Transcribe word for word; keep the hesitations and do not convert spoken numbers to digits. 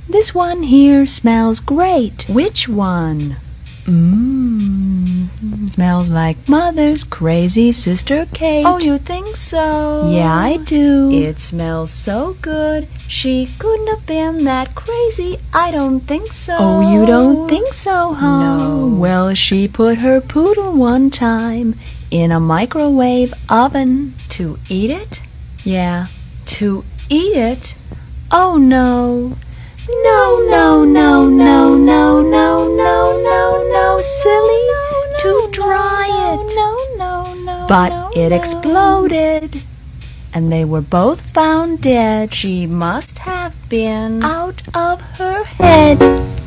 This one here smells great. Which one? Mmm, smells like Mother's crazy sister Kate. Oh, you think so? Yeah, I do. It smells so good. She couldn't have been that crazy. I don't think so. Oh, you don't think so, huh? No. Well, she put her poodle one time in a microwave oven. To eat it? Yeah. To eat it? Oh, no. No, no, no, no, no, no, no, no, no, silly. No, to no, dry no, it. No, no, no, But no, it no. exploded, and they were both found dead. She must have been out of her head.